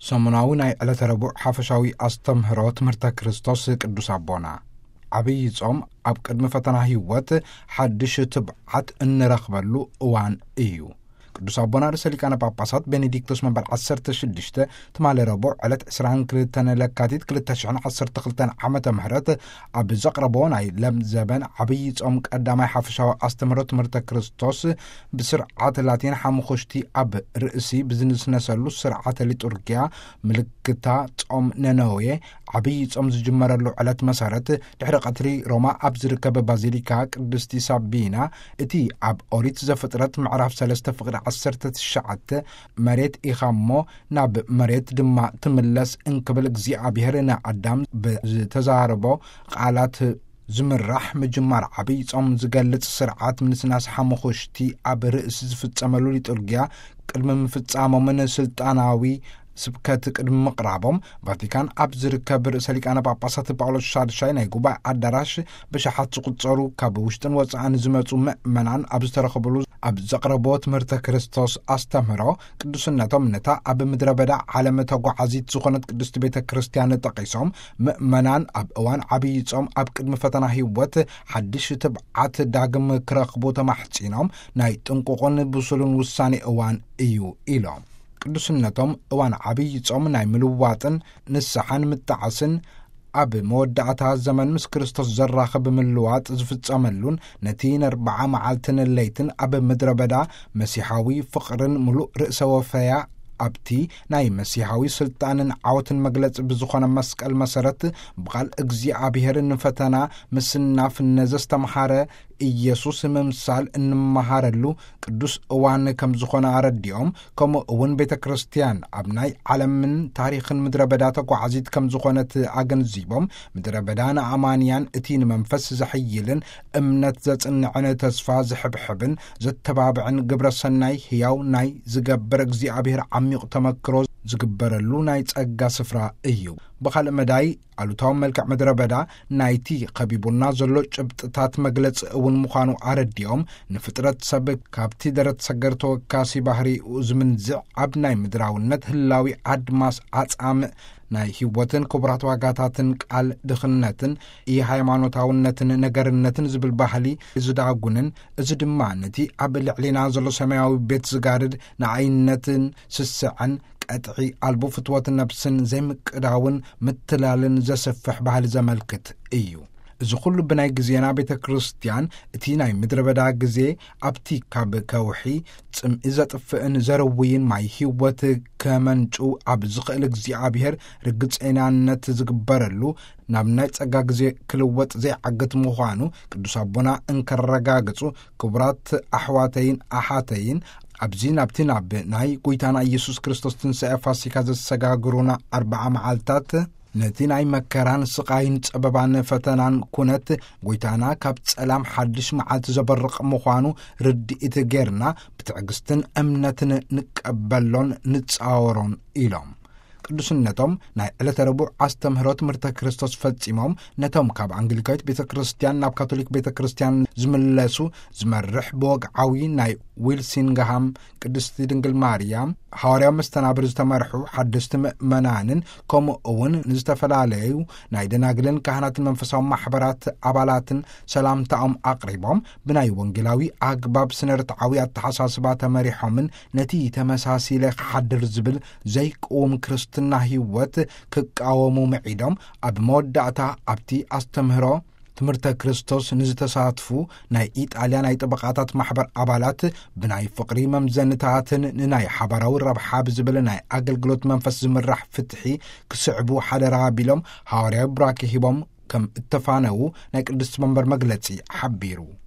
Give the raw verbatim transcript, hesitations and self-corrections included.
ሰሙናዊ ናይ ዕለተ ረቡዕ ሓፈሻዊ ኣስተምህሮ ትምህርተ ክርስቶስ ቅዱስ ኣቦና ዓብይ ጾም ኣብ ቅድሚ ፈተና ህይወት ሓድሽ ትብዓት እንረኽበሉ እዋን እዩ። ቅዱስ ኣቦና ርእሰ ሊቃነ ጳጳሳት ቤኔዲክቶስ መንበር ዓሰርተ ሽዱሽተ ትማለ ረቡዕ ዕለት ዕስራን ክልተ ለካቲት ክልተ ሽሕን ዓሰርተ ክልተ ዓመተ ምህረት ኣብ ዘቕረቦ ናይ ለም ዘበን ዓብይ ጾም ቀዳማይ ሓፈሻዊ ኣስተምህሮ ትምህርተ ክርስቶስ ብስርዓተ ላቲን ሓሙኽቲ ኣብ ርእሲ ብዝንስነሰሉ ስርዓተ ሊጡርግያ ምልክታ ጾም ነነዌ ዓብይ ጾም ዝጅመረሉ ዕለት መሰረት ድሕሪ ቀትሪ ሮማ ኣብ ዝርከብ ባዚሊካ ቅድስቲ ሳቢና እቲ ኣብ ኦሪት ዘፍጥረት ምዕራፍ ሰለስተ ፍቅዲ ዓሰርተ ትሽዓተ መሬት ኢኻሞ ናብ መሬት ድማ ትምለስ እንክብል እግዚኣብሔር ንኣዳም ብዝተዛረቦ ቃላት ዝምራሕ ምጅማር ዓብይ ጾም ዝገልጽ ስርዓት ምንስናስ ሓሙኽቲ ኣብ ርእሲ ዝፍጸመሉ ሊጡርግያ ቅድሚ ምፍጻሞምን ስልጣናዊ ስብከት ቅድሚ ምቕራቦም ቫቲካን ኣብ ዝርከብ ርእሰ ሊቃነ ጳጳሳት ጳውሎስ ሻድሻይ ናይ ጉባኤ ኣዳራሽ ብሽሓት ዝቁጸሩ ካብ ውሽጥን ወጻእን ዝመጹ ምእመናን ኣብ ዝተረኸበሉ ኣብ ዘቕረቦ ትምህርተ ክርስቶስ ኣስተምህሮ ቅዱስነቶም ነታ ኣብ ምድረ በዳ ዓለም ተጓዓዚት ዝኾነት ቅድስቲ ቤተ ክርስቲያን ጠቒሶም ምእመናን ኣብ እዋን ዓብይ ጾም ኣብ ቅድሚ ፈተና ህይወት ሓድሽ ትብዓት ዳግም ክረኽቡ ተማሕጺኖም ናይ ጥንቁቕን ብሱሉን ውሳኔ እዋን እዩ ኢሎም። ቅዱስነቶም እዋን ዓብይ ጾም ናይ ምልዋጥን ንስሓን ምጣዓስን ኣብ መወዳእታ ዘመን ምስ ክርስቶስ ዘራኽብ ምልዋጥ ዝፍጸመሉን ነቲ ነርባዓ መዓልትን ለይትን ኣብ ምድረ በዳ መሲሓዊ ፍቕርን ሙሉእ ርእሰ ወፈያ ኣብቲ ናይ መሲሓዊ ስልጣንን ዓወትን መግለጽ ብዝኾነ መስቀል መሰረት ብቓል እግዚኣብሔርን ፈተና ምስናፍ ነዘስተምሃረ ኢየሱስ ምምሳል እንመሃረሉ ቅዱስ እዋን ከም ዝኾነ ኣረዲኦም ከምኡ እውን ቤተ ክርስቲያን ኣብ ናይ ዓለምን ታሪኽን ምድረ በዳ ተጓዓዚት ከም ዝኾነት ኣገንዚቦም ምድረ በዳ ንኣማንያን እቲ ንመንፈስ ዘሕይልን እምነት ዘጽንዕን ተስፋ ዝሕብሕብን ዘተባብዕን ግብረ ሰናይ ሕያው ናይ ዝገብር እግዚኣብሔር ዓሚቕ ተመክሮ ዝግበረሉ ናይ ጸጋ ስፍራ እዩ። ብኻልእ መዳይ ኣሉታዊ መልክዕ ምድረ በዳ ናይቲ ኸቢቡና ዘሎ ጭብጥታት መግለጽ እውን ምዃኑ ኣረዲኦም ንፍጥረት ሰብ ካብቲ ደረት ሰገር ተወካሲ ባህሪኡ ዝምንዝዕ ኣብ ናይ ምድራውነት ህላዊ ኣድማስ ኣጻምዕ ናይ ህይወትን ክቡራት ዋጋታትን ቃል ድኽነትን ሃይማኖታውነትን ነገርነትን ዝብል ባህሊ ዝዳጉንን እዚ ድማ ነቲ ኣብ ልዕሊና ዘሎ ሰማያዊ ቤት ዝጋርድ ንዓይነትን ስስዕን ቀጥዒ ኣልቦ ፍትወት ነብስን ዘይምቅዳውን ምትላልን ዘስፍሕ ባህሊ ዘመልክት እዩ። እዚ ኩሉ ብናይ ግዜና ቤተ ክርስቲያን እቲ ናይ ምድረ በዳ ግዜ ኣብቲ ካብ ከውሒ ጽምኢ ዘጥፍእን ዘረውይን ማይ ህይወት ከመንጩ ኣብ ዝኽእል እግዚኣብሔር ርግጸናነት ዝግበረሉ ናብ ናይ ጸጋ ግዜ ክልወጥ ዘይዓግት ምዃኑ ቅዱስ ኣቦና እንከረጋግጹ ክቡራት ኣሕዋተይን ኣሓተይን ኣብዚ ናብቲ ናብ ናይ ጐይታና ኢየሱስ ክርስቶስ ትንሣኤ ፋሲካ ዘሰጋግሩና ኣርባዓ መዓልታት ነቲ ናይ መከራን ስቓይን ጸበባን ፈተናን ኩነት ጐይታና ካብ ጸላም ሓድሽ መዓልቲ ዘበርቕ ምዃኑ ርድኢት ጌርና ብትዕግስትን እምነትን ንቀበሎን ንጻወሮን ኢሎም። ቅዱስነቶም ናይ ዕለተ ረቡዕ ኣስተምህሮ ትምህርተ ክርስቶስ ፈጺሞም ነቶም ካብ አንግሊካዊት ቤተ ክርስቲያን ናብ ካቶሊክ ቤተ ክርስቲያን ዝምለሱ ዝመርሕ ብወግዓዊ ናይ ዊልሲንግሃም ቅድስቲ ድንግል ማርያም ሐዋርያዊ መስተናብር ዝተመርሑ ሓደስቲ ምእመናንን ከምኡ እውን ንዝተፈላለዩ ናይ ደናግልን ካህናትን መንፈሳዊ ማሕበራት ኣባላትን ሰላምታኦም ኣቕሪቦም ብናይ ወንጌላዊ ኣግባብ ስነርትዓዊ ኣተሓሳስባ ተመሪሖምን ነቲ ተመሳሲለ ክሓድር ዝብል ዘይቅውም ክርስትና ህይወት ክቃወሙ መዒዶም ኣብ መወዳእታ ኣብቲ ኣስተምህሮ ትምህርተ ክርስቶስ ንዝተሳትፉ ናይ ኢጣልያ ናይ ጥበቃታት ማሕበር ኣባላት ብናይ ፍቕሪ መምዘንታትን ንናይ ሓባራዊ ረብሓ ብዝብል ናይ ኣገልግሎት መንፈስ ዝምራሕ ፍትሒ ክስዕቡ ሓደራ ኣቢሎም ሐዋርያዊ ቡራኬ ሂቦም ከም እተፋነው ናይ ቅዱስ መንበር መግለጺ ሓቢሩ።